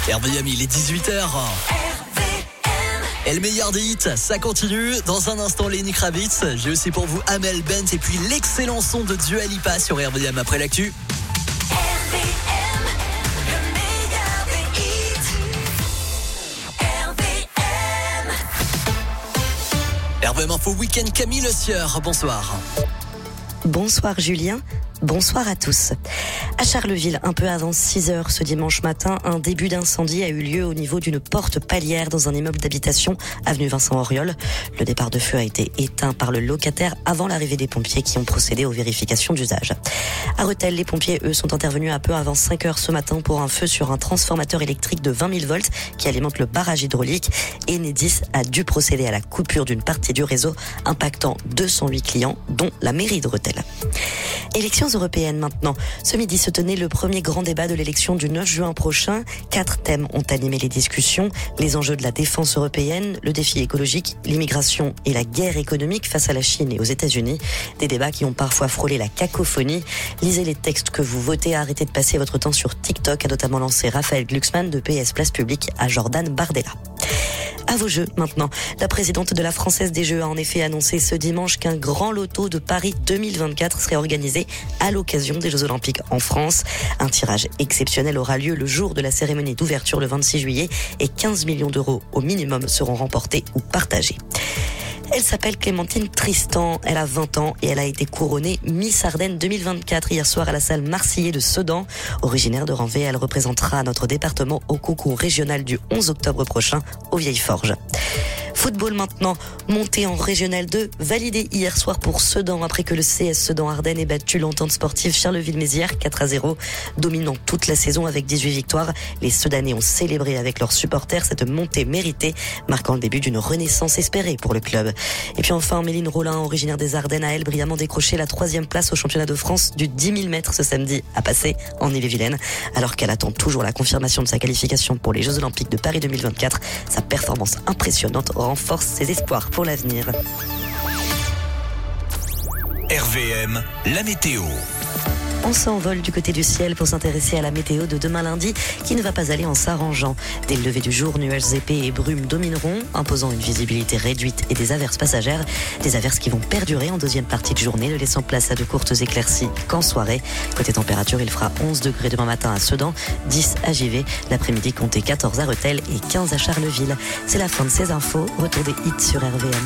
RVM, il est 18h. Et le meilleur des hits, ça continue. Dans un instant, Lenny Kravitz. J'ai aussi pour vous Amel Bent et puis l'excellent son de Dua Lipa sur RVM après l'actu. RVM, le meilleur des hits. RVM. RVM Info Week-end, Camille Le Sieur, bonsoir. Bonsoir Julien, bonsoir à tous. À Charleville, un peu avant 6h ce dimanche matin, un début d'incendie a eu lieu au niveau d'une porte palière dans un immeuble d'habitation, avenue Vincent Auriol. Le départ de feu a été éteint par le locataire avant l'arrivée des pompiers qui ont procédé aux vérifications d'usage. À Rethel, les pompiers, eux, sont intervenus un peu avant 5h ce matin pour un feu sur un transformateur électrique de 20 000 volts qui alimente le barrage hydraulique. Enedis a dû procéder à la coupure d'une partie du réseau, impactant 208 clients, dont la mairie de Rethel. Élections européennes maintenant. Ce midi se tenait le premier grand débat de l'élection du 9 juin prochain. 4 thèmes ont animé les discussions. Les enjeux de la défense européenne, le défi écologique, l'immigration et la guerre économique face à la Chine et aux États-Unis. Des débats qui ont parfois frôlé la cacophonie. Lisez les textes que vous votez, arrêtez de passer votre temps sur TikTok, a notamment lancé Raphaël Glucksmann de PS Place Publique à Jordan Bardella. À vos jeux maintenant. La présidente de la Française des Jeux a en effet annoncé ce dimanche qu'un grand loto de Paris 2024 serait organisé à l'occasion des Jeux Olympiques en France. Un tirage exceptionnel aura lieu le jour de la cérémonie d'ouverture le 26 juillet et 15 millions d'euros au minimum seront remportés ou partagés. Elle s'appelle Clémentine Tristan, elle a 20 ans et elle a été couronnée Miss Ardennes 2024 hier soir à la salle Marcillet de Sedan. Originaire de Ranvet, elle représentera notre département au concours régional du 11 octobre prochain aux Vieilles Forges. Football maintenant, montée en Régional 2, validée hier soir pour Sedan après que le CS Sedan-Ardennes ait battu l'entente sportive Charleville-Mézières 4-0, dominant toute la saison avec 18 victoires. Les Sedanais ont célébré avec leurs supporters cette montée méritée, marquant le début d'une renaissance espérée pour le club. Et puis enfin, Méline Rollin, originaire des Ardennes, a elle brillamment décroché la 3e place au championnat de France du 10 000 mètres ce samedi à Passé en Ille-et-Vilaine. Alors qu'elle attend toujours la confirmation de sa qualification pour les Jeux Olympiques de Paris 2024, sa performance impressionnante renforce ses espoirs pour l'avenir. RVM, la météo. On s'envole du côté du ciel pour s'intéresser à la météo de demain lundi qui ne va pas aller en s'arrangeant. Dès le lever du jour, nuages épais et brumes domineront, imposant une visibilité réduite et des averses passagères. Des averses qui vont perdurer en deuxième partie de journée, ne laissant place à de courtes éclaircies qu'en soirée. Côté température, il fera 11 degrés demain matin à Sedan, 10 à Givet. L'après-midi, comptez 14 à Rethel et 15 à Charleville. C'est la fin de ces infos. Retour des hits sur RVM.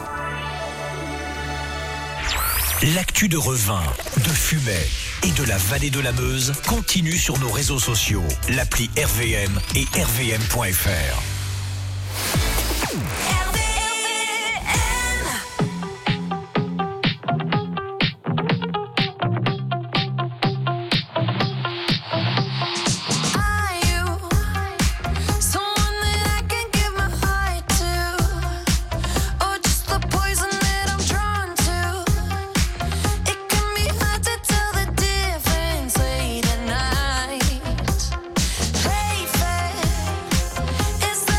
L'actu de Revin, de Fumay et de la vallée de la Meuse continue sur nos réseaux sociaux, l'appli RVM et rvm.fr. Is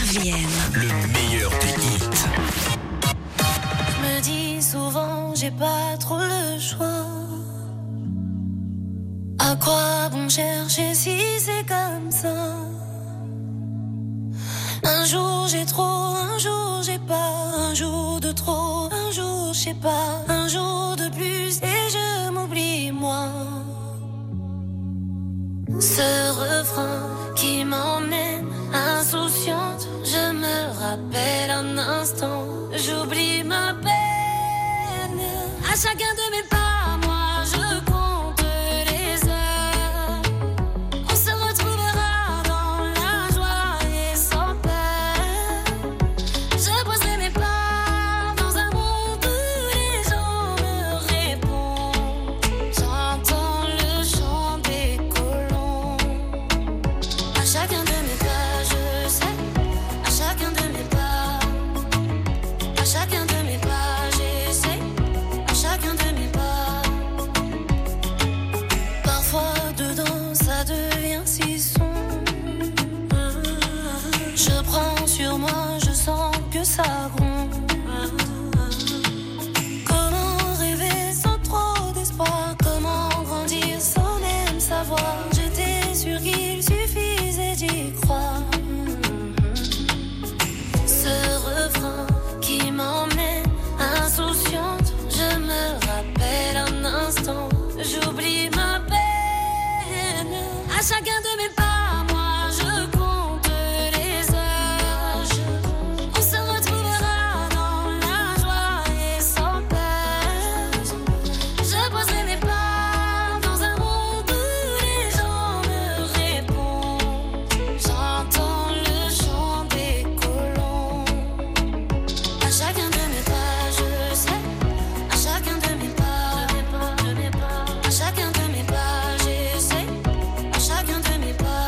RVM. Le meilleur des hits. Je me dis souvent, j'ai pas trop le choix. À quoi bon chercher si c'est comme ça? Un jour j'ai trop, un jour j'ai pas, un jour de trop, un jour je sais pas, un jour de plus et je m'oublie moi. Ce refrain qui m'emmène insouciante, je me rappelle un instant, j'oublie ma peine. À chacun de mes pas, moi je compte les heures. On se retrouvera dans la joie et sans peur. Je poserai mes pas dans un monde où les gens me répondent. J'entends le chant des colons. À chacun de mes pas, je sais. À chacun de mes pas, à chacun de mes pas, j'essaie. À chacun de mes pas. Parfois dedans ça devient si sombre. Je prends sur moi, je sens que ça gronde. Comment rêver sans trop d'espoir? Comment grandir sans même savoir? J'étais sûre qu'il suffisait d'y croire. Ce refrain qui m'emmène insouciante, je me rappelle un instant, j'oublie ma peine. À chacun de mes pas, moi je compte les heures. On se retrouvera dans la joie et sans peur. Je poserai mes pas dans un monde où les gens me répondent. J'entends le chant des colons. À chacun de mes pas, je sais. À chacun de mes pas, à chacun de mes pas, j'essaie. À chacun de mes pas.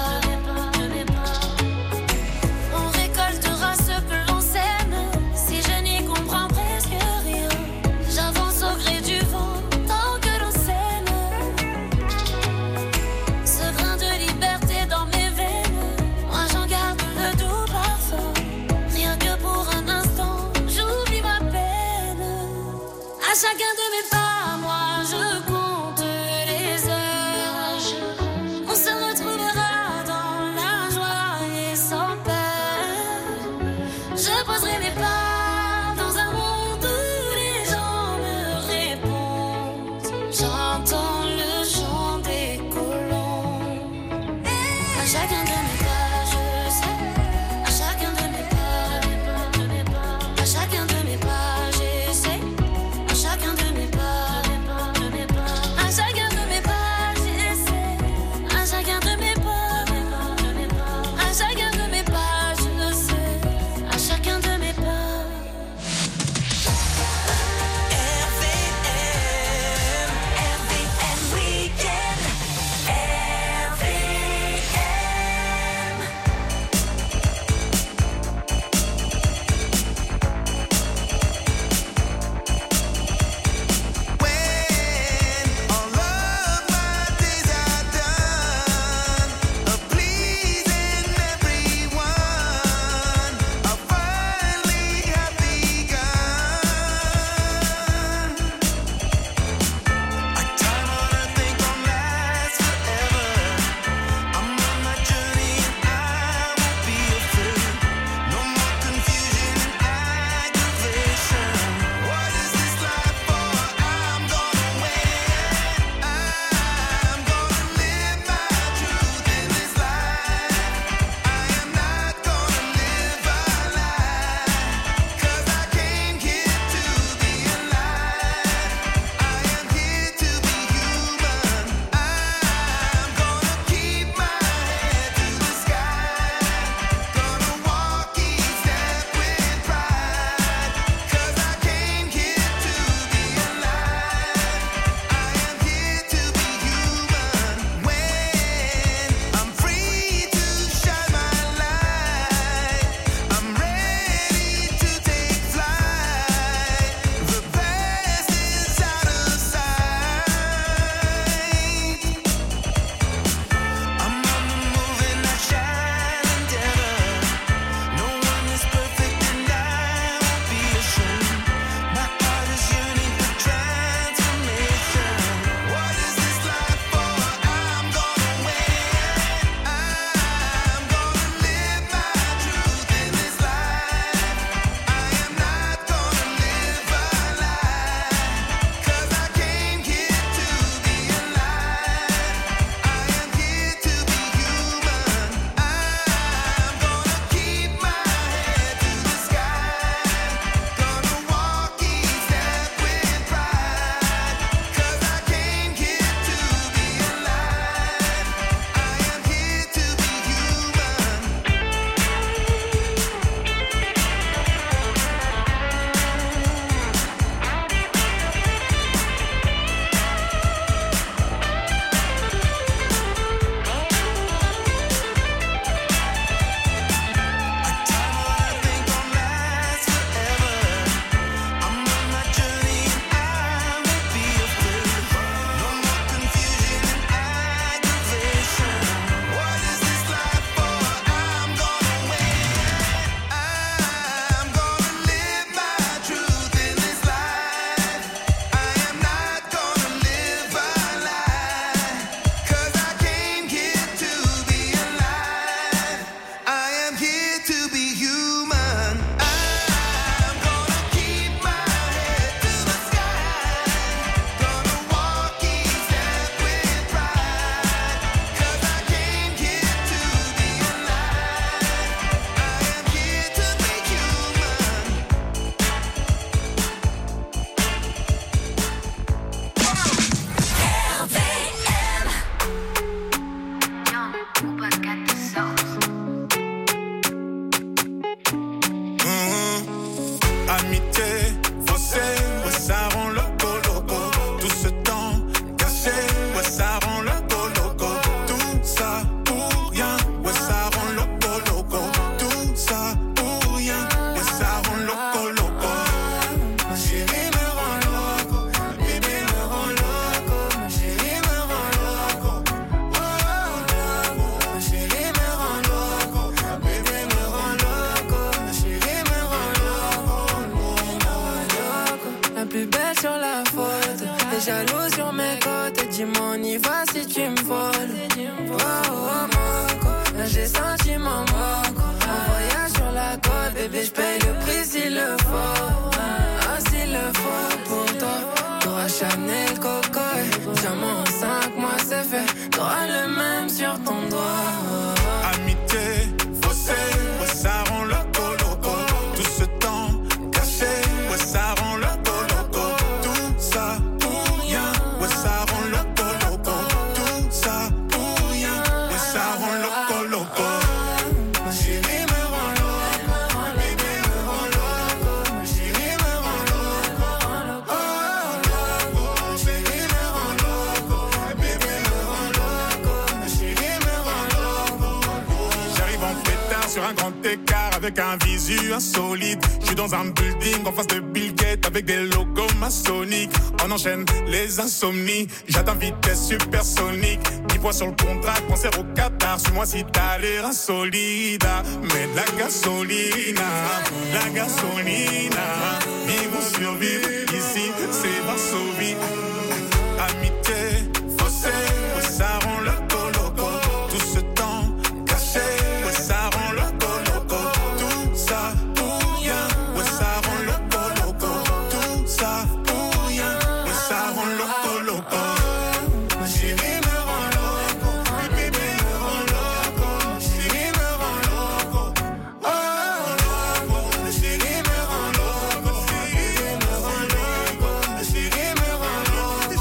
si tu me voles. Oh, oh, Moco, là j'ai senti mon Moco. Un voyage sur la côte, bébé, j'paye le prix s'il le faut. Ah, s'il le faut pour toi. T'auras Chanel, Coco, diamant en 5 mois, c'est fait. T'auras le même sur ton doigt. Amitié, faussé, ouais, ça rend loco, loco. Tout ce temps caché, ouais, ça rend loco, loco. Tout ça pour rien, ouais, ça rend loco, loco. Tout ça pour rien, ouais, ça rend loco, loco. Ma chérie me rend loco, bébé me rend loco. Ma chérie me rend loco, oh, loco. Ma chérie me rend loco, bébé me rend loco. Ma chérie me rend loco. J'arrive en pétard sur un grand écart avec un visu insolite. J'suis dans un building en face de Bill Gates avec des logos maçonniques. On enchaîne les insomnies. J'atteins vitesse supersonique. 10 points sur le contrat, cancer au Qatar. Suis-moi si t'as l'air insolide. Mais de la gasolina, la gasolina. Vivons survivre, ici c'est Varsovie. Amitié, faussé, ouais, ça rend loco, loco. Tout ce temps caché, ouais, ça rend loco, loco. Tout ça pour rien, ouais, ça rend loco, loco. Tout ça pour rien, ouais, ça rend loco, loco. Ma chérie me rend loco, bébé me rend loco. Ma chérie me rend loco, oh, loco. Ma chérie me rend loco, ma chérie me rend loco. Ma chérie me rend loco.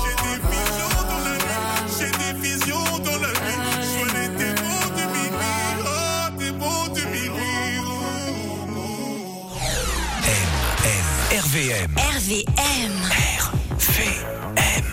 J'ai des visions dans la nuit, j'ai des visions dans la nuit. Je connais tes mots de minuit, oh, tes mots de minuit. RVM. RVM. RVM.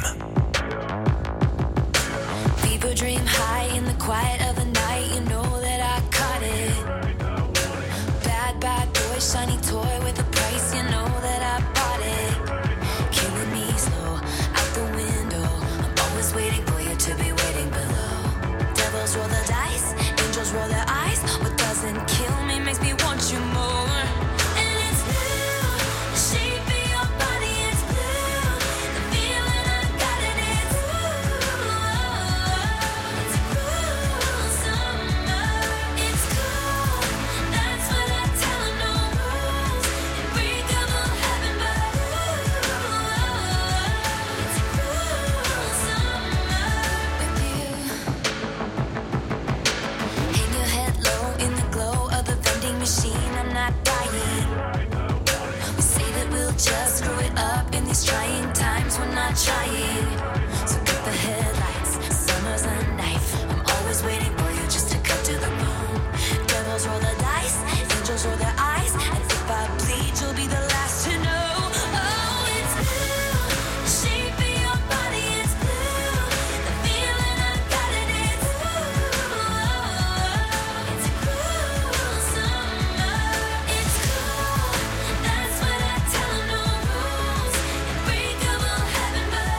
People dream high in the quiet of the night. You know that I caught it. Bad, bad boy, shiny toy with a price. You know that I bought it. Killing me slow, out the window. I'm always waiting for you to be waiting below. Devils roll the dice, angels roll their eyes. What doesn't kill me makes me want you more. And it's blue, the shape of your body is blue. The feeling I got in it's it's cool summer. It's cool, that's what I tell 'em, no rules. Unbreakable heaven, but it's cool summer with you. Hang your head low in the glow of the vending machine. I'm not dying. We say that we'll just screw it up in these trying times. We're not trying. So cut the headlights. Summer's a knife. I'm always waiting for you just to cut to the bone. Devils roll the dice. Angels roll their eyes. And if I bleed, you'll be the last to know. Oh, it's blue. The shape of your body is blue. The feeling I got in it's it's cool summer. It's cool, that's what I tell 'em, no rules. Unbreakable heaven, but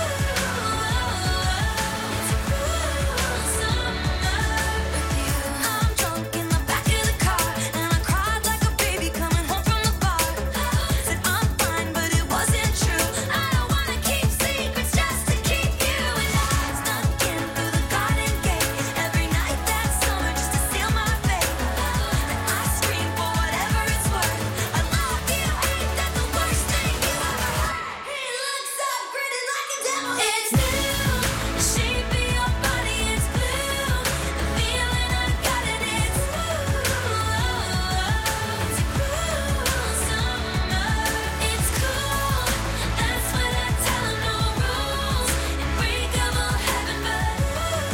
it's cool summer with you. I'm drunk in the back of the car, and I cried like a baby coming home from the bar. Said I'm fine, but it wasn't true. I don't wanna keep secrets just to keep you. And I snuck in through the garden gate every night that summer just to seal my fate. And I scream for whatever it's worth. I love you, ain't that the worst thing you ever heard? He looks up, grinning like a devil. It's blue, the shape of your body is blue. The feeling I got in it's it's cool summer. It's cool, that's what I tell 'em, no rules. Unbreakable heaven, but it's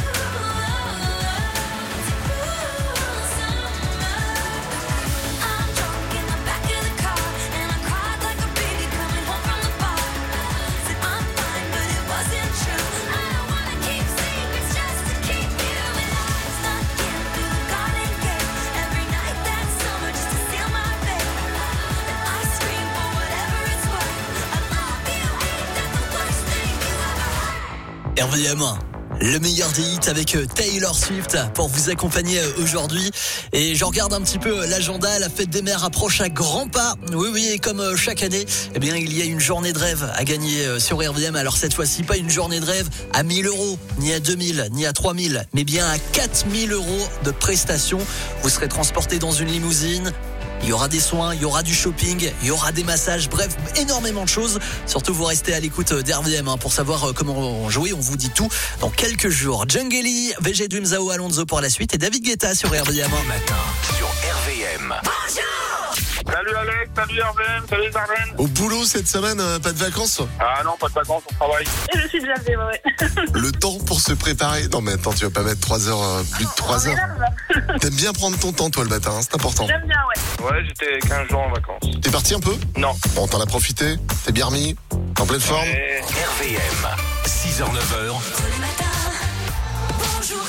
cool summer. I'm drunk in the back of the car, and I cried like a baby coming home from the bar. Said I'm fine, but it wasn't true. I don't wanna keep secrets just to keep you. And I snuck in through the garden gate every night that summer just to seal my fate. And I scream for whatever it's worth. I love you, ain't that the worst thing you ever heard? RVM, Le meilleur des hits avec Taylor Swift pour vous accompagner aujourd'hui. Et je regarde un petit peu l'agenda. La fête des mères approche à grands pas. Oui, et comme chaque année, eh bien, il y a une journée de rêve à gagner sur RVM. Alors cette fois-ci, pas une journée de rêve à 1 000 €, ni à 2 000, ni à 3 000, mais bien à 4 000 € de prestations. Vous serez transporté dans une limousine. Il y aura des soins, il y aura du shopping, il y aura des massages, bref, énormément de choses. Surtout, vous restez à l'écoute d'RVM pour savoir comment jouer. On vous dit tout dans quelques jours. Djungeli, VG Dream, Zao Alonso pour la suite et David Guetta sur RVM. Matin sur RVM. Salut Alex, salut RVM, salut Arden. Au boulot cette semaine, pas de vacances? Ah non, pas de vacances, on travaille. Je suis déjà levée, ouais. Le temps pour se préparer. Non mais attends, tu vas pas mettre 3 heures, plus de 3 heures. T'aimes bien prendre ton temps toi le matin, hein, c'est important. J'aime bien, ouais. Ouais, j'étais 15 jours en vacances. T'es parti un peu? Non. Bon, t'en as profité? T'es bien remis? En pleine forme? Et... RVM, 6h, 9h. Bonjour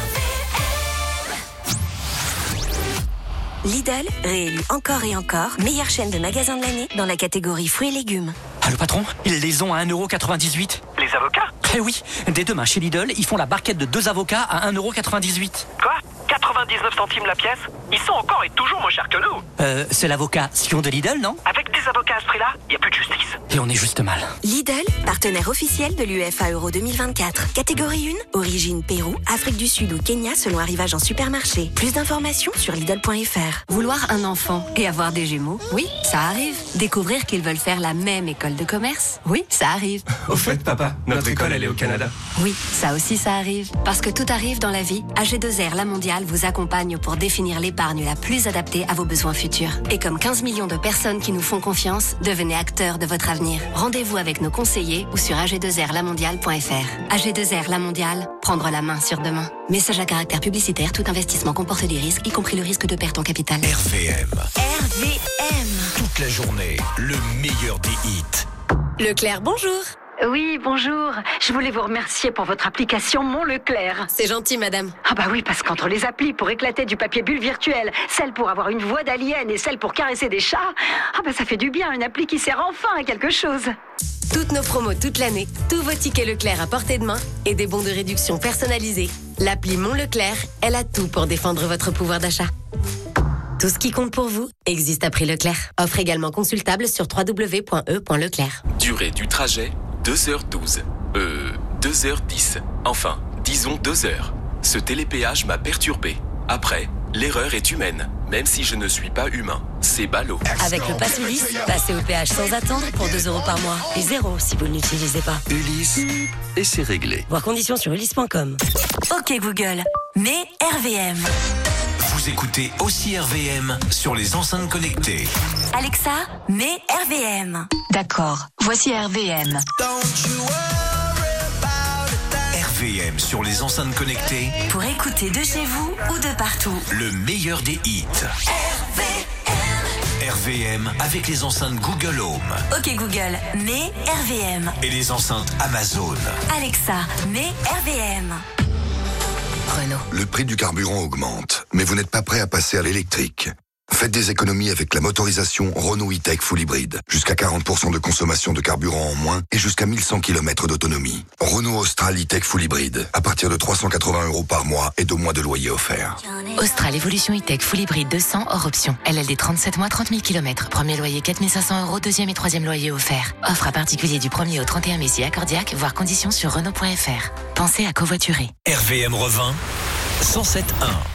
Lidl, réélu encore et encore, meilleure chaîne de magasins de l'année dans la catégorie fruits et légumes. Ah, le patron, ils les ont à 1,98 €. Les avocats? Eh oui, dès demain chez Lidl, ils font la barquette de 2 avocats à 1,98 €. Quoi? 99 centimes la pièce? Ils sont encore et toujours moins chers que nous. C'est l'avocat Sion de Lidl, non? Avec des avocats à ce prix-là, y a plus de justice. Et on est juste mal. Lidl, partenaire officiel de l'UEFA Euro 2024. Catégorie 1, origine Pérou, Afrique du Sud ou Kenya selon arrivage en supermarché. Plus d'informations sur Lidl.fr. Vouloir un enfant et avoir des jumeaux, oui, ça arrive. Découvrir qu'ils veulent faire la même école de commerce, oui, ça arrive. Au fait, papa, notre école, elle est au Canada. Oui, ça aussi, ça arrive. Parce que tout arrive dans la vie, AG2R La Mondiale vous accompagne pour définir l'épargne la plus adaptée à vos besoins futurs. Et comme 15 millions de personnes qui nous font confiance, devenez acteurs de votre avenir. Rendez-vous avec nos conseillers ou sur ag2rlamondiale.fr. AG2R La Mondiale, prendre la main sur demain. Message à caractère publicitaire, tout investissement comporte des risques, y compris le risque de perte en capital. RVM. RVM. Toute la journée, le meilleur des hits. Leclerc, bonjour. Oui, bonjour. Je voulais vous remercier pour votre application Mon Leclerc. C'est gentil, madame. Ah bah oui, parce qu'entre les applis pour éclater du papier bulle virtuel, celle pour avoir une voix d'alien et celle pour caresser des chats, ah bah ça fait du bien, une appli qui sert enfin à quelque chose. Toutes nos promos toute l'année, tous vos tickets Leclerc à portée de main et des bons de réduction personnalisés. L'appli Mon Leclerc, elle a tout pour défendre votre pouvoir d'achat. Tout ce qui compte pour vous existe à prix Leclerc. Offre également consultable sur www.e.leclerc. Durée du trajet, 2h12. 2h10. Enfin, disons 2 heures. Ce télépéage m'a perturbé. Après, l'erreur est humaine, même si je ne suis pas humain. C'est ballot. Avec le Pass Ulysse, passez au péage sans attendre pour 2 € par mois. Et 0 si vous ne l'utilisez pas. Ulysse, et c'est réglé. Voir conditions sur ulysse.com. Ok Google, mets RVM. Vous écoutez aussi RVM sur les enceintes connectées. Alexa, mets RVM. D'accord, voici RVM. RVM sur les enceintes connectées. Pour écouter de chez vous ou de partout. Le meilleur des hits. RVM avec les enceintes Google Home. Ok Google, mets RVM. Et les enceintes Amazon. Alexa, mets RVM. Renault. Le prix du carburant augmente, mais vous n'êtes pas prêt à passer à l'électrique. Faites des économies avec la motorisation Renault E-Tech Full Hybrid. Jusqu'à 40% de consommation de carburant en moins et jusqu'à 1100 km d'autonomie. Renault Austral E-Tech Full Hybrid. À partir de 380 € par mois et 2 mois de loyer offert. Austral Evolution E-Tech Full Hybrid 200 hors option. LLD 37 mois, 30 000 km. Premier loyer 4 500 €, deuxième et troisième loyer offert. Offre à particulier du 1er au 31 mai si accordiaque, voire conditions sur Renault.fr. Pensez à covoiturer. RVM revint 107.1.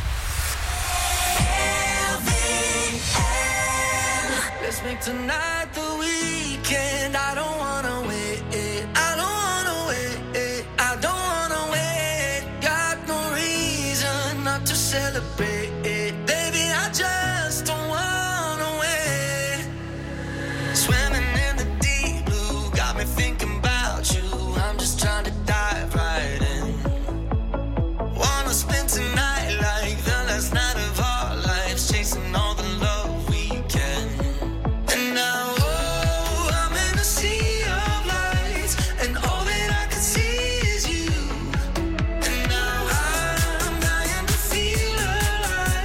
Let's make tonight the weekend. I don't wanna wait. I don't wanna wait. I don't wanna wait. Got no reason not to celebrate. Baby, I just don't wanna wait. Swimming in the deep blue got me thinking about you. I'm just trying to dive right in. Wanna spend tonight like the last night of our lives, chasing all the love we can. And now, oh, I'm in a sea of lights, and all that I can see is you. And now I'm dying to feel alive.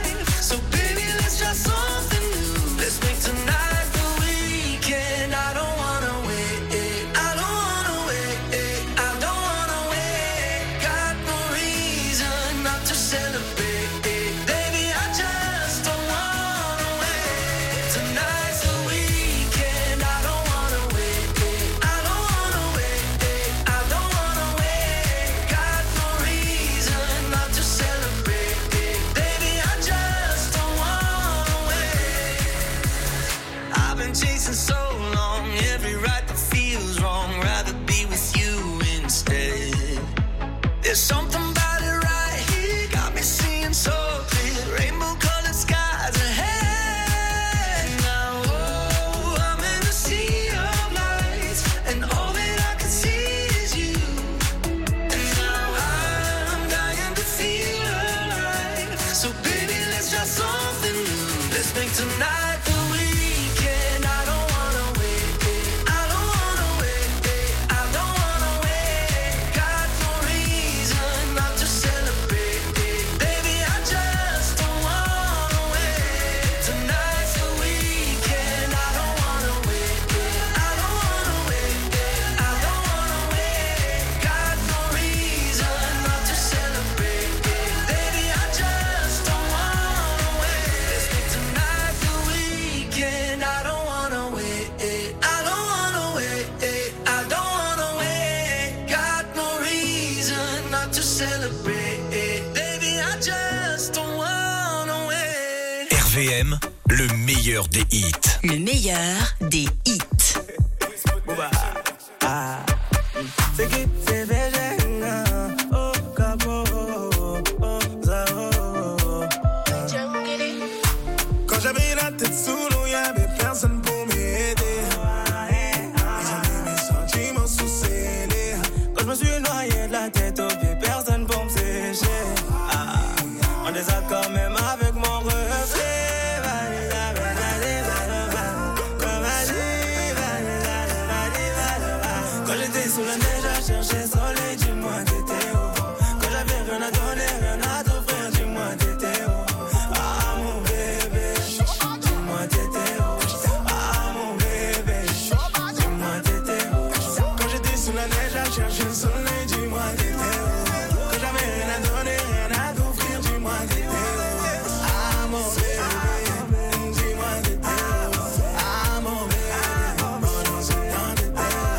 RVM, le meilleur des hits. Le meilleur des hits. Quand j'avais la tête sous l'eau, y'avait personne pour m'aider. Ils ont mis mes sentiments sous scellés. Quand je me suis noyé de la tête aux pieds, personne pour me sécher. En désaccord même avec mon reflet. Quand j'étais sous la neige à chercher soleil, dis-moi t'étais où? Quand j'avais rien à donner, rien à t'offrir, dis-moi t'étais où? Ah mon bébé, dis-moi t'étais où? Ah mon bébé, dis-moi t'étais où? Quand j'étais sous la neige à chercher le soleil, dis-moi t'étais où? Quand j'avais rien à donner, rien à t'offrir, dis-moi t'étais où? Ah mon bébé, dis-moi t'étais où? Ah mon bébé, pendant ce temps t'étais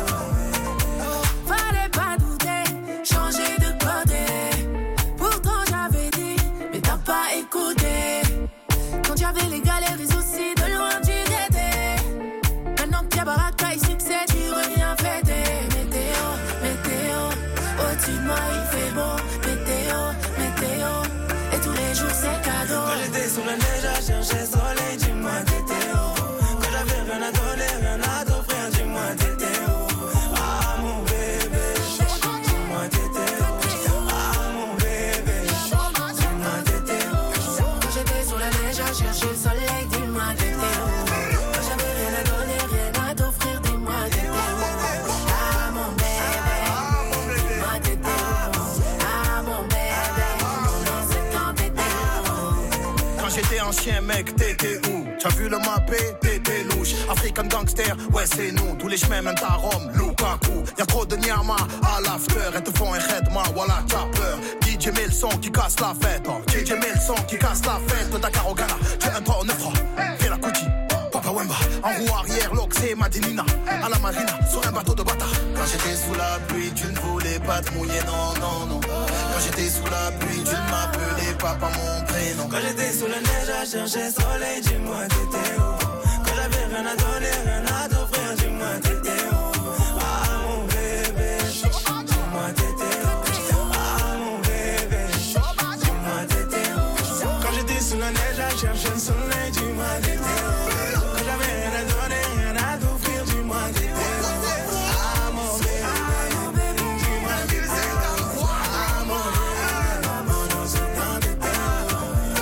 où? Fallait pas douter, changer de côté. Pourtant j'avais dit, mais t'as pas écouté. Quand j'avais les galères, les soucis, de loin tu t'étais. Maintenant que t'as baraka et succès, tu reviens fêter. Météo, météo, au-dessus de moi il fait beau. Météo, météo, et tous les jours c'est cadeau. Quand j'étais sous la neige à chercher soleil, dis-moi t'étais où? Quand j'avais rien à donner, rien à t'offrir, dis-moi t'étais où? Ah mon bébé, dis-moi t'étais où? Ah mon bébé, dis-moi t'étais où? Quand j'étais sous la neige à chercher le soleil, dis-moi t'étais où? Quand j'avais rien à donner, rien à t'offrir, dis-moi t'étais où? Ah mon bébé, dis-moi t'étais où? Ah mon bébé, pendant ce temps t'étais où? Quand j'étais ancien mec, t'étais où? T'as vu le mappé, t'étais louche. African gangster, ouais c'est nous. Tous les chemins mènent à Rome, Lukaku. Y'a trop de Nyama à l'after. Elles te font un khedma, voilà t'as peur. DJ met le son qui casse la fête. Oh. DJ met le son qui casse la fête. Dakar au Ghana, tu es un 3 au 9 fais la Kuti, Papa Wemba. En roue arrière, l'Oxé, Madinina. À la marina, sur un bateau de bâtard. Quand j'étais sous la pluie, tu ne voulais pas te mouiller, non, non, non. Quand j'étais sous la pluie, tu ne m'appelais pas par mon prénom. Quand j'étais sous la neige à chercher soleil, dis-moi t'étais où? Quand j'avais rien à donner, rien à t'offrir, dis-moi t'étais où? Ah mon bébé, dis-moi t'étais où? Ah mon bébé, dis-moi t'étais où? Quand j'étais sous la neige à chercher le soleil, dis-moi t'étais où? Quand j'avais rien à donner, rien à t'offrir, dis-moi t'étais où? Ah mon bébé, dis-moi t'étais où? Ah mon bébé, pendant ce temps t'étais où?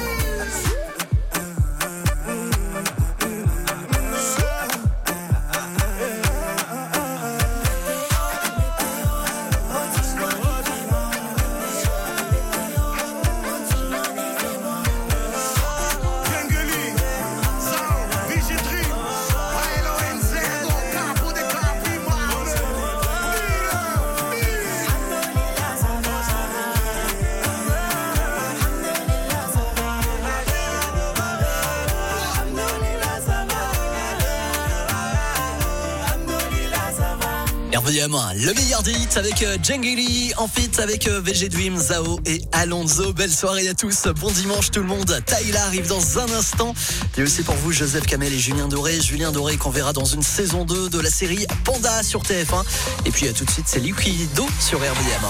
RVM, le meilleur des hits avec Djangeli, en feat avec VG Dream, Zao et Alonso. Belle soirée à tous, bon dimanche tout le monde. Tyla arrive dans un instant. Et aussi pour vous Joseph Kamel et Julien Doré. Julien Doré qu'on verra dans une saison 2 de la série Panda sur TF1. Et puis tout de suite c'est Liquido sur RVM.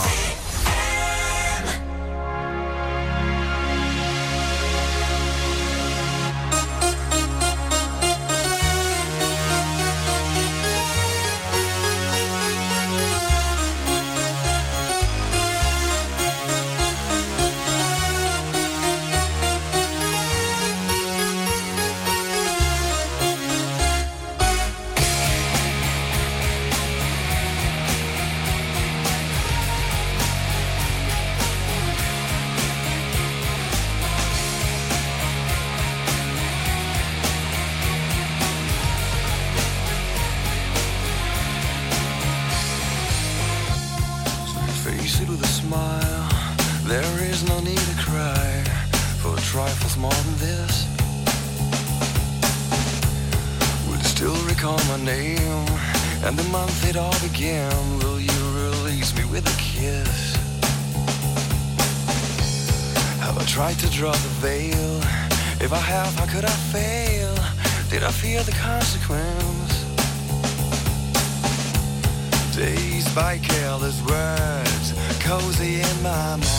Tried to draw the veil If I have, how could I fail? Did I fear the consequence? Dazed by careless words, cozy in my mind.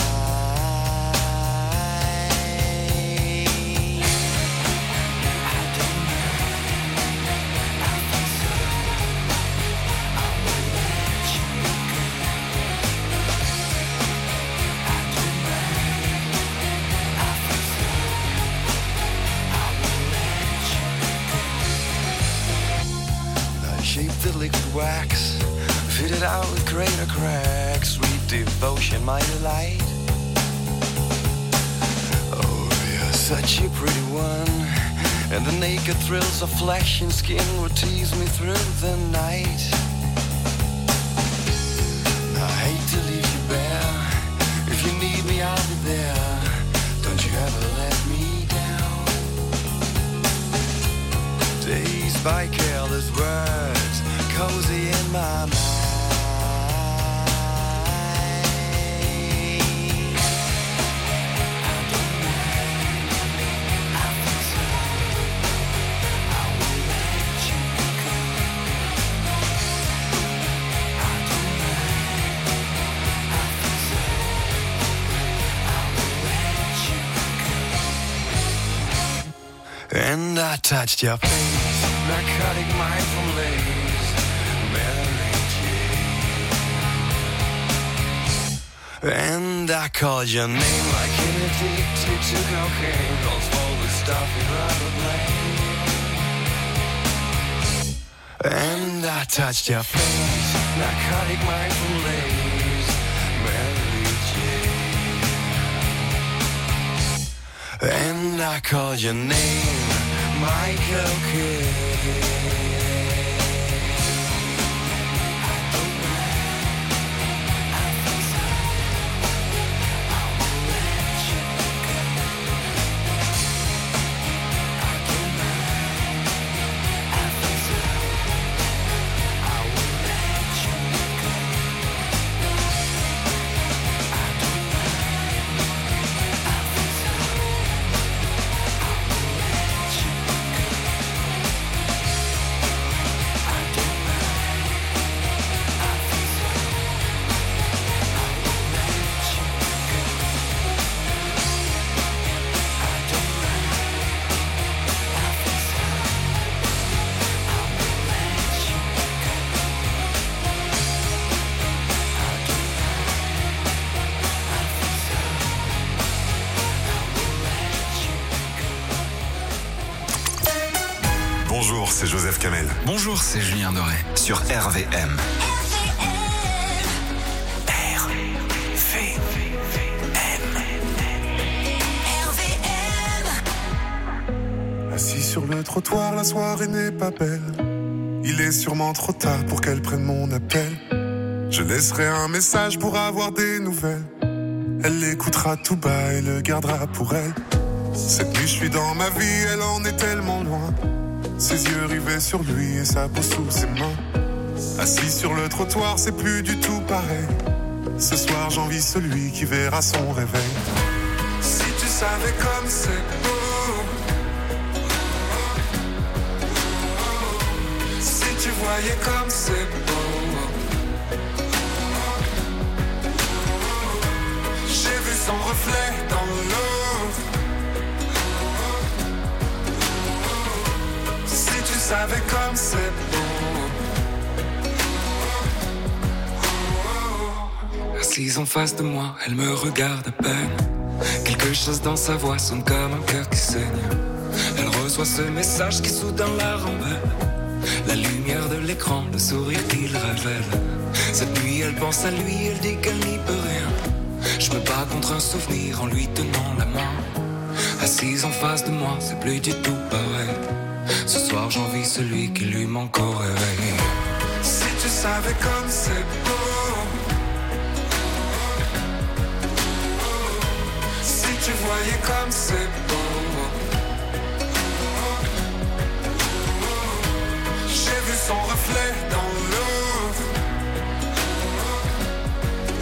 The liquid wax, fitted out with greater cracks, sweet devotion, my delight. Oh, you're such a pretty one, and the naked thrills of flesh and skin will tease me through the night. I hate to leave you bare, if you need me I'll be there, don't you ever let me down. Dazed by careless words, cozy in my mind. And I touched your face, narcotic mindful lace, Mary Jane. And I called your name like an addicted to cocaine, calls all the stuff you'd rather blame. And I touched your face, narcotic mindful lace, Mary Jane. And I called your name, Michael Kidd. Bonjour, c'est Joseph Kamel. Bonjour, c'est Julien Doré. Sur RVM. Assis sur le trottoir, la soirée n'est pas belle. Il est sûrement trop tard pour qu'elle prenne mon appel. Je laisserai un message pour avoir des nouvelles. Elle l'écoutera tout bas et le gardera pour elle. Cette nuit je suis dans ma vie, elle en est tellement loin. Ses yeux rivés sur lui et sa peau sous ses mains. Assis sur le trottoir, c'est plus du tout pareil. Ce soir j'envie celui qui verra son réveil. Si tu savais comme c'est beau, si tu voyais comme c'est beau. J'ai vu son reflet dans l'eau. Si tu savais comme c'est beau. Assise en face de moi, elle me regarde à peine. Quelque chose dans sa voix sonne comme un cœur qui saigne. Elle reçoit ce message qui soudain la rembelle. La lumière de l'écran, le sourire qu'il révèle. Cette nuit elle pense à lui, elle dit qu'elle n'y peut rien. Je me bats contre un souvenir en lui tenant la main. Assise en face de moi, c'est plus du tout pareil. Ce soir j'envie celui qui lui manque au réveil. Si tu savais comme c'est beau. Si tu voyais comme c'est beau. J'ai vu son reflet dans l'eau.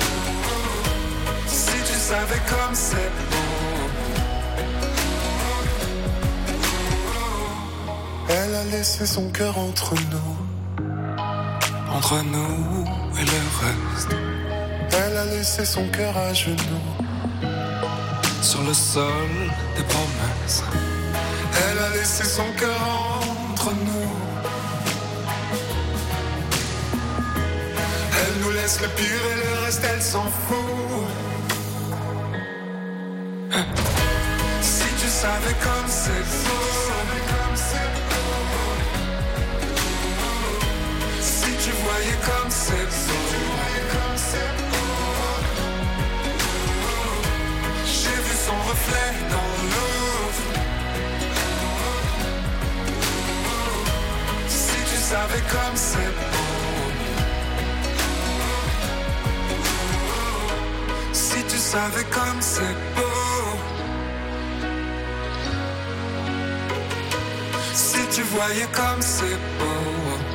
Si tu savais comme c'est beau. a laissé son cœur entre nous. Entre nous et le reste. Elle a laissé son cœur à genoux. Sur le sol des promesses. Elle a laissé son cœur entre nous. Elle nous laisse le pire et le reste elle s'en fout. Si tu savais comme c'est beau. Si tu voyais comme c'est beau. J'ai vu son reflet dans l'eau. Si tu savais comme c'est beau. Si tu savais comme c'est beau. Si tu voyais comme c'est beau.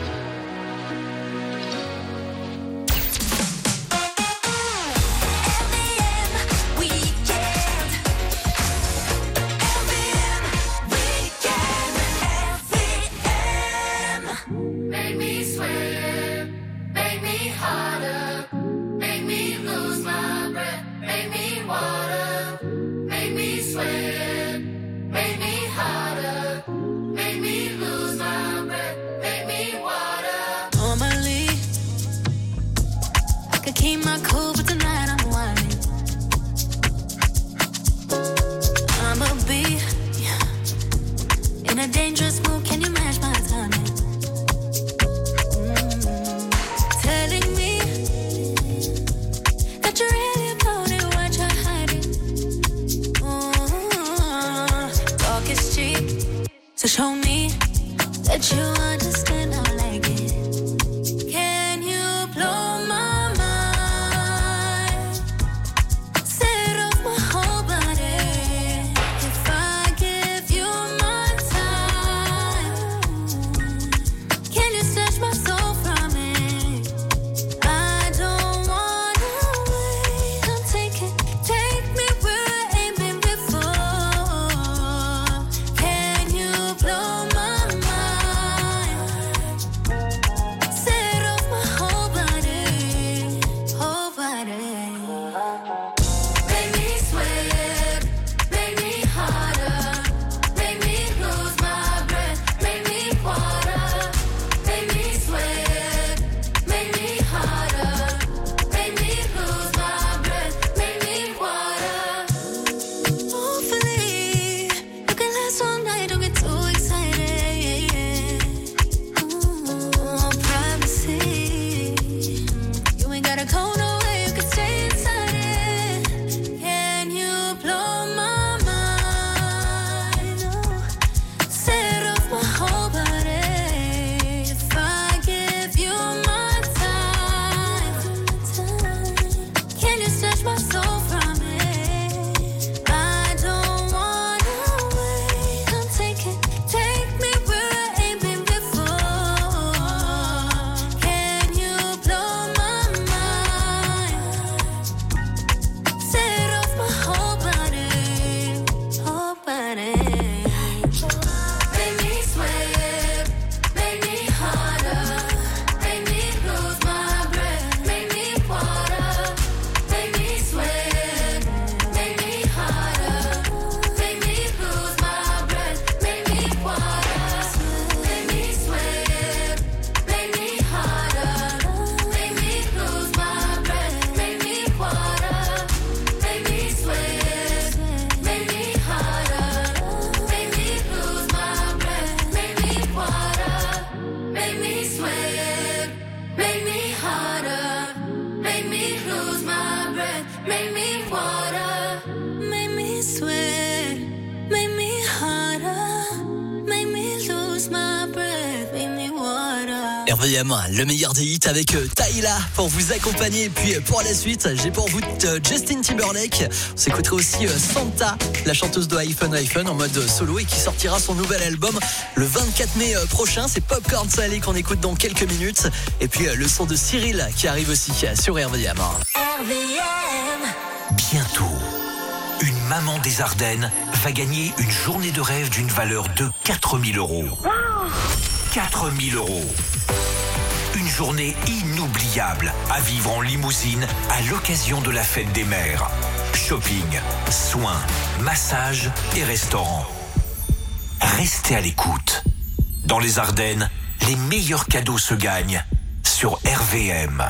Make me sweat, make me harder, make me lose my breath, make me water, make me sweat, make me harder, make me lose my breath, make me water. Normally, I could keep my cool, but tonight I'm whining. I'ma be in a dangerous mood, can you match my timing? Telling me that you're really about it, what you're hiding. Talk is cheap, so show me that you understand how I like it. Can you blow my mind? Set off my whole body. If I give you my time, can you snatch my soul from it? I don't wanna wait. Come take me where I ain't been before. Can you blow my mind? Set off my whole body, whole body. Make me sweat, make me harder, make me lose my breath, make me water, make me sweat, make me harder, make me lose my breath, make me water. Hopefully, you can last all night, don't get too excited. Privacy, you ain't gotta go nowhere, you can stay inside it. Can you blow my mind? Set off my whole body. If I give you my time, can you snatch my soul from it? I don't wanna wait. Come take me where I ain't been before. Can you blow my mind? Set off my whole body, whole body. Make me sweat, make me harder, make me lose my breath, make me water, make me sweat, make me harder, make me lose my breath, make me water, make me sweat, make me harder, make me lose my breath, make me water, make me sweat, make me harder, make me lose my breath, make me water, make me sweat, make me harder, make me lose my breath, make me water, make me sweat, make me harder, make me lose my breath, make me water. RVM, le meilleur des hits avec Tyla pour vous accompagner. Et puis pour la suite, j'ai pour vous Justin Timberlake. On s'écoutera aussi Santa, la chanteuse de iPhone en mode solo et qui sortira son nouvel album le 24 mai prochain. C'est Popcorn Salé qu'on écoute dans quelques minutes. Et puis le son de Cyril qui arrive aussi sur RVM. RVM. Bientôt, une maman des Ardennes va gagner une journée de rêve d'une valeur de 4 000 €. 4 000 €. Une journée inoubliable à vivre en limousine à l'occasion de la fête des mères. Shopping, soins, massage et restaurant. Restez à l'écoute. Dans les Ardennes, les meilleurs cadeaux se gagnent sur RVM.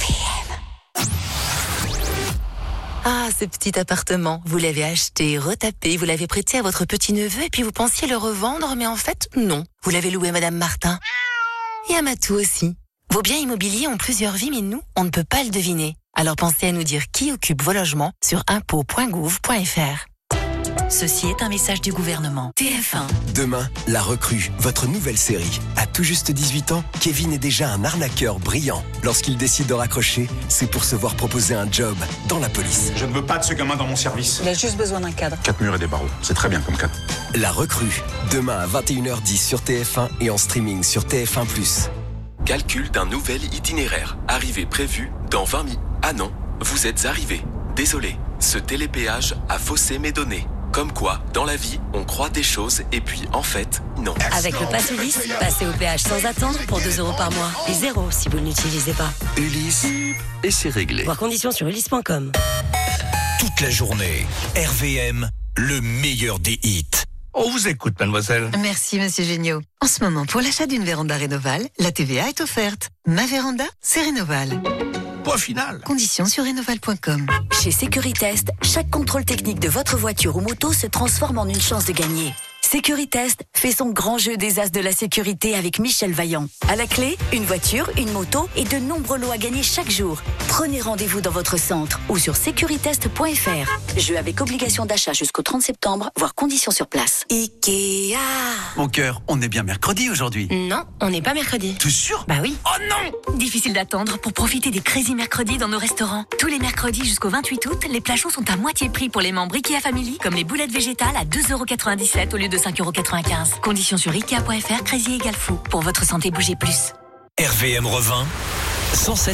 Ah, ce petit appartement, vous l'avez acheté, retapé, vous l'avez prêté à votre petit-neveu et puis vous pensiez le revendre, mais en fait, non. Vous l'avez loué à Madame Martin. Et à Matou aussi. Vos biens immobiliers ont plusieurs vies, mais nous, on ne peut pas le deviner. Alors pensez à nous dire qui occupe vos logements sur impôts.gouv.fr. Ceci est un message du gouvernement. TF1. Demain, La Recrue, votre nouvelle série. À tout juste 18 ans, Kevin est déjà un arnaqueur brillant. Lorsqu'il décide de raccrocher, c'est pour se voir proposer un job dans la police. Je ne veux pas de ce gamin dans mon service. Il a juste besoin d'un cadre. 4 murs et des barreaux, c'est très bien comme cadre. La Recrue, demain à 21h10 sur TF1 et en streaming sur TF1+. Calcul d'un nouvel itinéraire. Arrivée prévue dans 20 minutes. Ah non, vous êtes arrivé. Désolé, ce télépéage a faussé mes données. Comme quoi, dans la vie, on croit des choses et puis en fait, non. Avec le Pass Ulysse, passez au péage sans attendre pour 2 € par mois. Et 0 si vous ne l'utilisez pas. Ulysse, et c'est réglé. Voir conditions sur ulysse.com. Toute la journée, RVM, le meilleur des hits. On vous écoute, mademoiselle. Merci, monsieur Géniaud. En ce moment, pour l'achat d'une véranda Rénoval, la TVA est offerte. Ma véranda, c'est Rénoval. Point final. Conditions sur rénoval.com. Chez Sécuritest, chaque contrôle technique de votre voiture ou moto se transforme en une chance de gagner. Sécuritest fait son grand jeu des as de la sécurité avec Michel Vaillant. À la clé, une voiture, une moto et de nombreux lots à gagner chaque jour. Prenez rendez-vous dans votre centre ou sur securitest.fr. Jeu avec obligation d'achat jusqu'au 30 septembre, voire conditions sur place. Ikea. Mon cœur, on est bien mercredi aujourd'hui. Non, on n'est pas mercredi. T'es sûr? Bah oui. Oh non! Difficile d'attendre pour profiter des Crazy Mercredis dans nos restaurants. Tous les mercredis jusqu'au 28 août, les plats chauds sont à moitié prix pour les membres Ikea Family, comme les boulettes végétales à 2,97 € au lieu de 5,95 €. Conditions sur Ikea.fr, Crazy égale fou. Pour votre santé, bougez plus. RVM revint 107.1.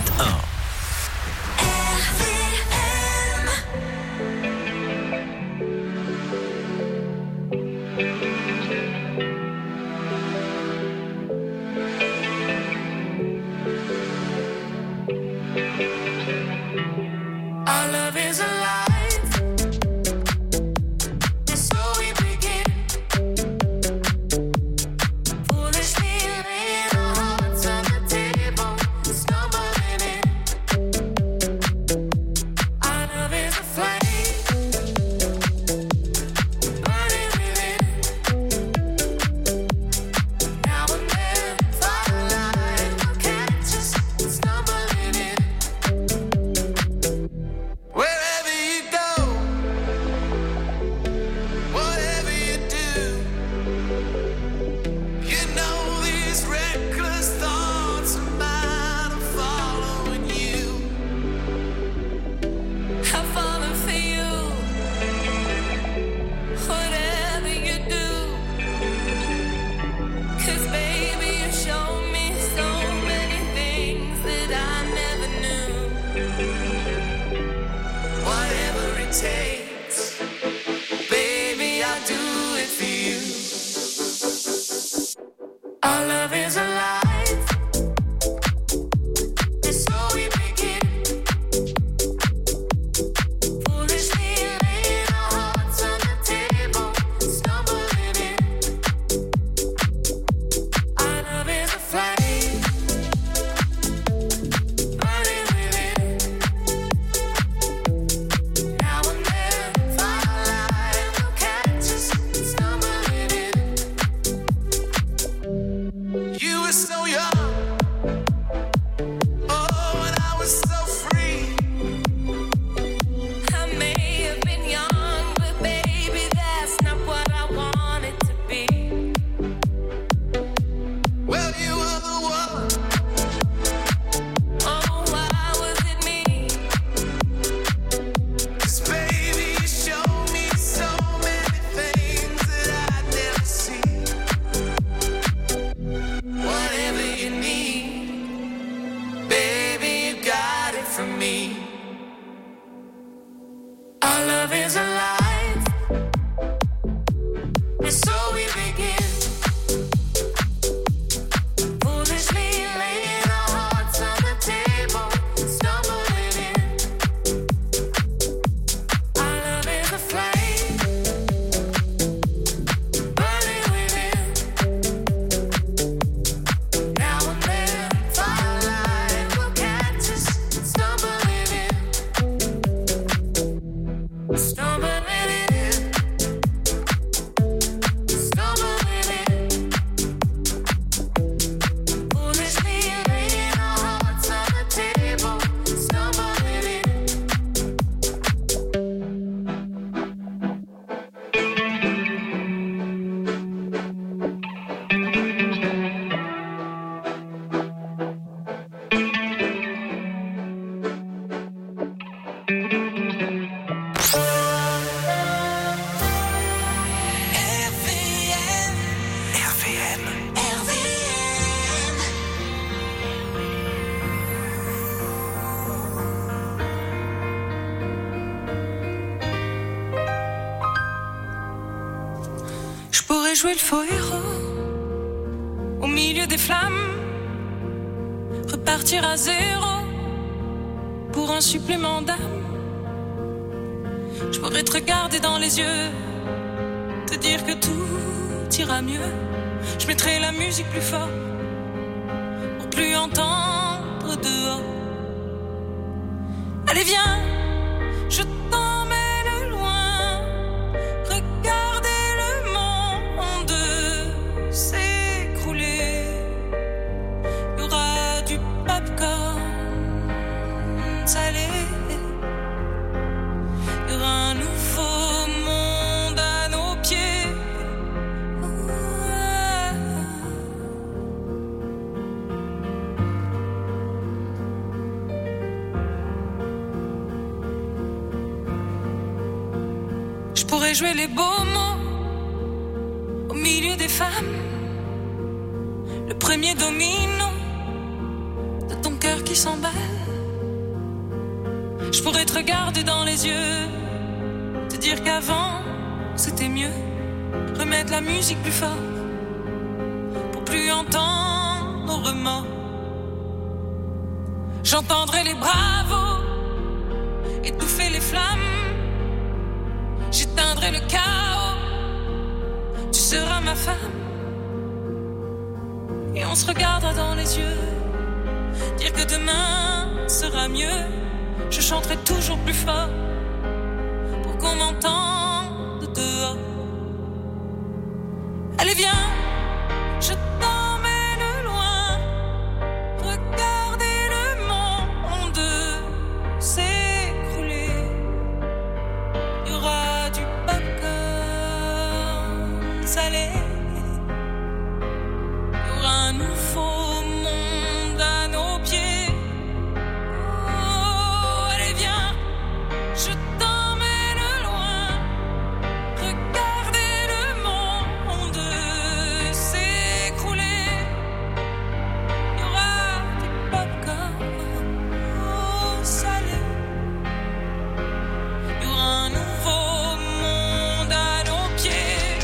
Our love is alive. And so we begin. Foolishly laying our hearts on the table, stumbling in. pourrais jouer le faux héros au milieu des flammes, repartir à zéro pour un supplément d'âme. Je pourrais te regarder dans les yeux, te dire que tout ira mieux. Je mettrai la musique plus fort pour plus entendre dehors. Allez viens, je t'emmène loin, regarder le monde s'écrouler. Il y aura du popcorn salé, il y aura un nouveau monde à nos pieds. Je pourrais jouer les beaux mots au milieu des femmes, le premier domino de ton cœur qui s'emballe. Je pourrais te regarder dans les yeux, te dire qu'avant c'était mieux, remettre la musique plus fort pour plus entendre nos remords. J'entendrai les bravos étouffer les flammes, j'éteindrai le chaos, tu seras ma femme. Et on se regardera dans les yeux, dire que demain sera mieux. Je chanterai toujours plus fort pour qu'on m'entende dehors. Allez viens, je t'emmène loin, regarder le monde s'écrouler. Il y aura du popcorn salé, il y aura un nouveau monde à nos pieds. Je t'emmène loin, regarder le monde s'écrouler. Il y aura du popcorn salé, il y aura un nouveau monde à nos pieds.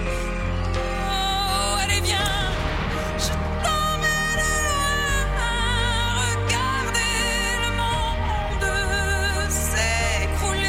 Oh, allez viens, je t'emmène loin, regarder le monde s'écrouler.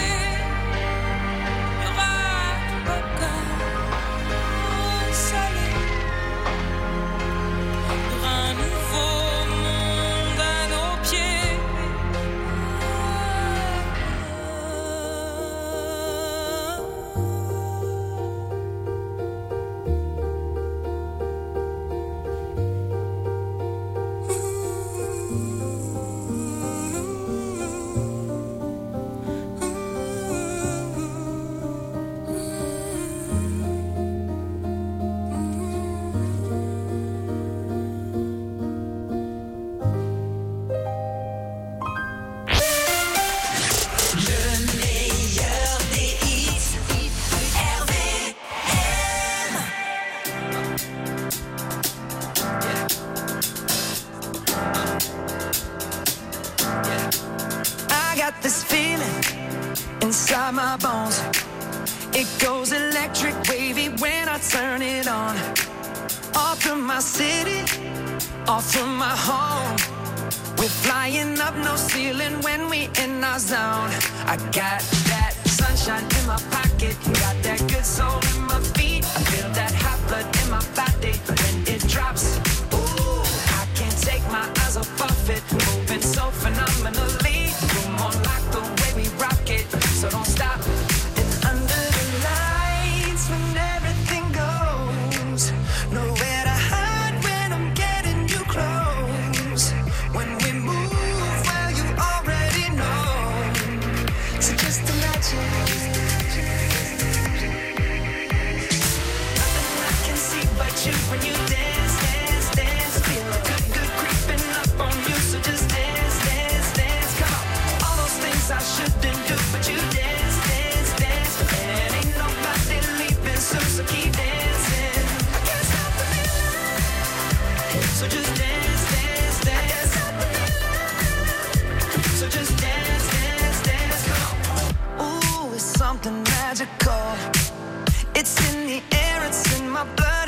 My bones, it goes electric wavy when I turn it on. Off from my city, off from my home, we're flying up no ceiling when we in our zone. I got that sunshine in my pocket, got that good soul in my feet. I feel that hot blood in my body when it drops. Ooh, I can't take my eyes off it, moving so phenomenally. You're more like the way we rock it, so don't stop. And under the lights when everything goes, nowhere to hide when I'm getting you close. When we move, well you already know. So just imagine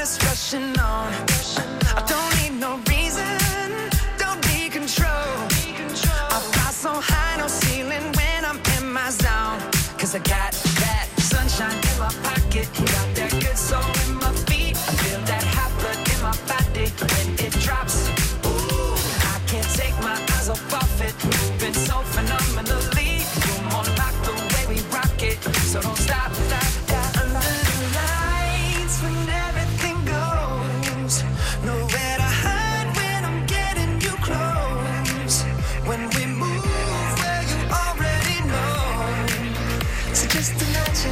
just rushing on. I don't need no reason, don't need control. I fly so high, no ceiling when I'm in my zone. Cause I got that sunshine in my pocket, got that good soul in my feet. I feel that hot blood in my body when it drops. Ooh, I can't take my eyes off it, moving so phenomenally. You're more like the way we rock it, so don't stop, stop, stop. Under the lights when everything goes, nowhere to hide when I'm getting you close. When we move where you already know, so just imagine.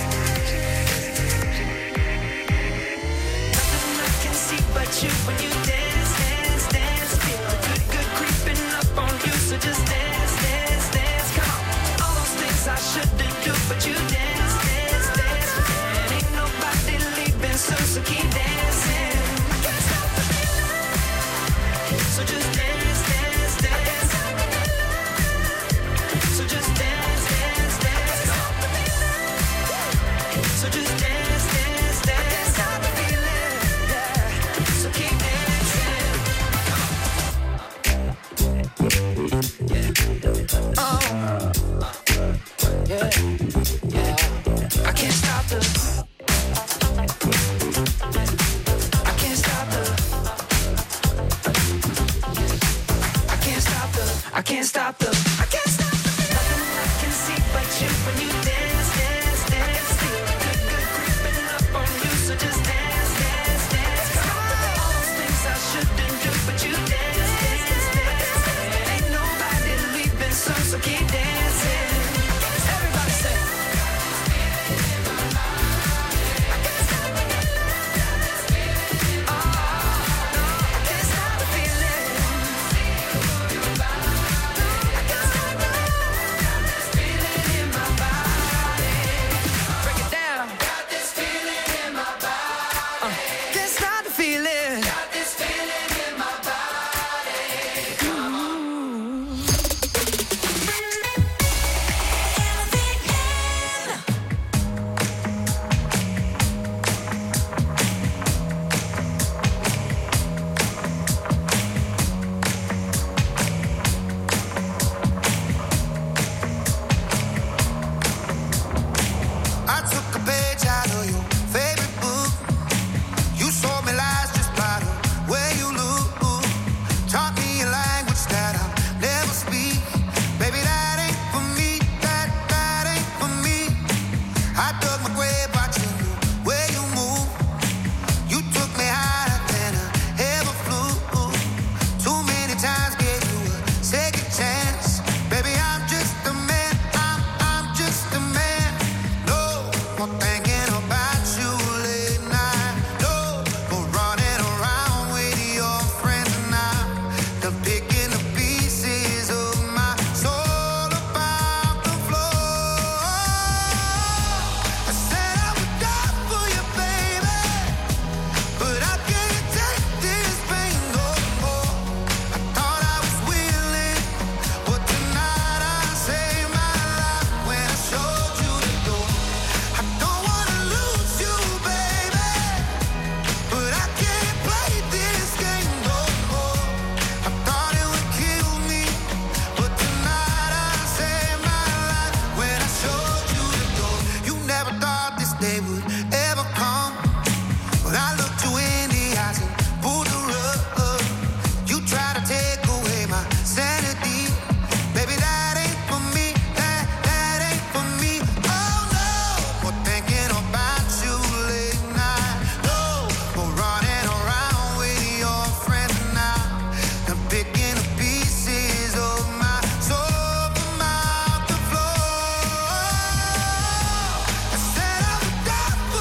Nothing I can see but you when you dance, dance, dance. Feel the good, good creeping up on you, so just dance, dance, dance. Come on, all those things I shouldn't do, but you dance, dance, dance. And ain't nobody leaving soon, so keep dancing. I can't stop the feeling, so just dance, dance, dance. So just dance, dance, dance. So just dance, dance, dance. I can't stop the feeling, yeah. So keep dancing. Oh, yeah, yeah. I can't stop the. I can't stop the. I can't stop the. I can't stop the. I can't stop the. Nothing I can see but you when you dance, dance, dance. Feel the good, good creeping up on you, so just dance, dance, dance. Come on, all those things I shouldn't do, but you dance, dance, dance. And ain't nobody leaving soon, so keep dancing. Everybody say. I took a page out of your favorite book. You sold me lies just by the way you look. Taught me a language that I'll never speak. Baby, that ain't for me. That ain't for me. I dug my grave watching the way you move. You took me higher than I ever flew. Too many times gave you a second chance. Baby, I'm just a man. I'm just a man. No more thinking about you late night. No more running around with your friends now. Done picking the pieces of my soul about the floor. I said I would die for you, baby, but I can't take this pain no more. I thought I was willing, but tonight I saved my life when I showed you the door. I don't wanna lose you, baby, but I can't play this game no more. I thought it would kill me, but tonight I saved my life when I showed you the door. You never thought this day would ever come, but I looked you in the eyes and pulled the rug. You tried to take away my sanity. Baby, that ain't for me. That ain't for me. Oh no, more thinking about you late night. No more running around with your friends now. I'm picking the pieces of my soul from out the floor. I said I would die for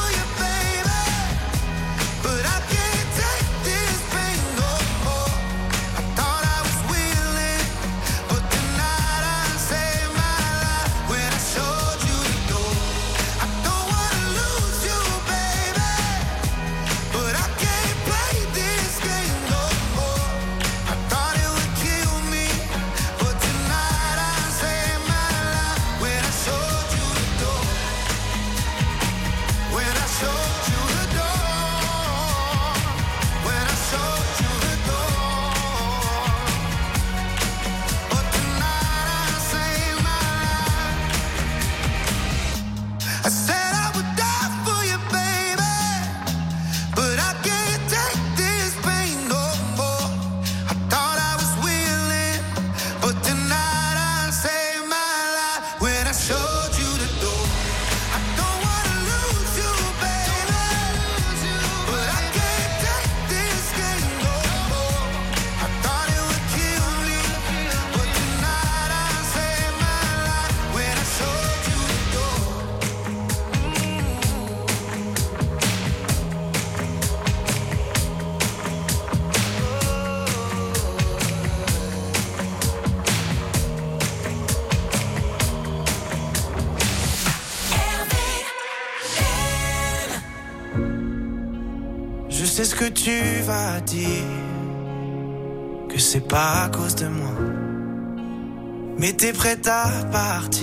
sais ce que tu vas dire, que c'est pas à cause de moi. Mais t'es prête à partir,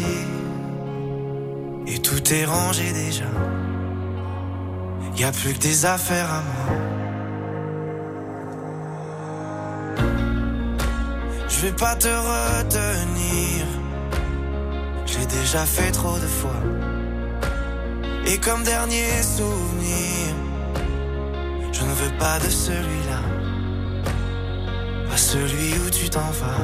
et tout est rangé déjà. Y'a plus que des affaires à moi. Je vais pas te retenir, j'ai déjà fait trop de fois. Et comme dernier souvenir, je ne veux pas de celui-là, pas celui où tu t'en vas.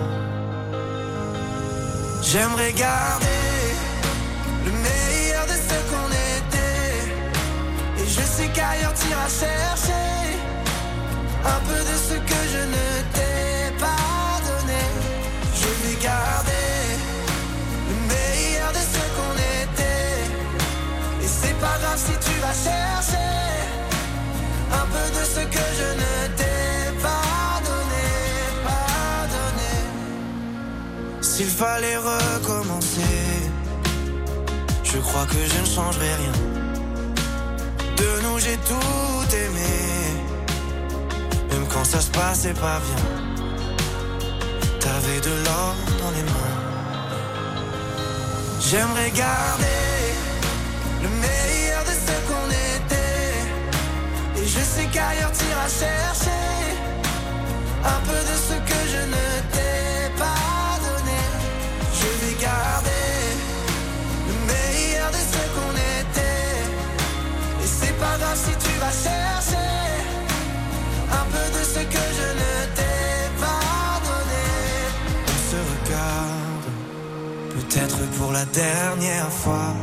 J'aimerais garder le meilleur de ce qu'on était, et je sais qu'ailleurs t'iras chercher un peu de ce que je ne t'ai pas donné. Je vais garder le meilleur de ce qu'on était, et c'est pas grave si tu vas chercher un peu de ce que je ne t'ai pas donné, pas donné. S'il fallait recommencer, je crois que je ne changerai rien. De nous j'ai tout aimé, même quand ça se passait pas bien. T'avais de l'or dans les mains. J'aimerais garder le meilleur de ce qu'on était, et je sais qu'ailleurs t'iras chercher un peu de ce que je ne t'ai pas donné. Je vais garder le meilleur de ce qu'on était, et c'est pas grave si tu vas chercher un peu de ce que je ne t'ai pas donné. On se regarde, peut-être pour la dernière fois,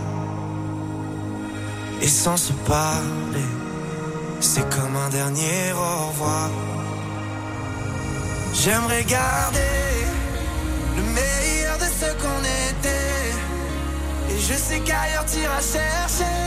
et sans se parler, c'est comme un dernier au revoir. J'aimerais garder le meilleur de ce qu'on était, et je sais qu'ailleurs t'iras chercher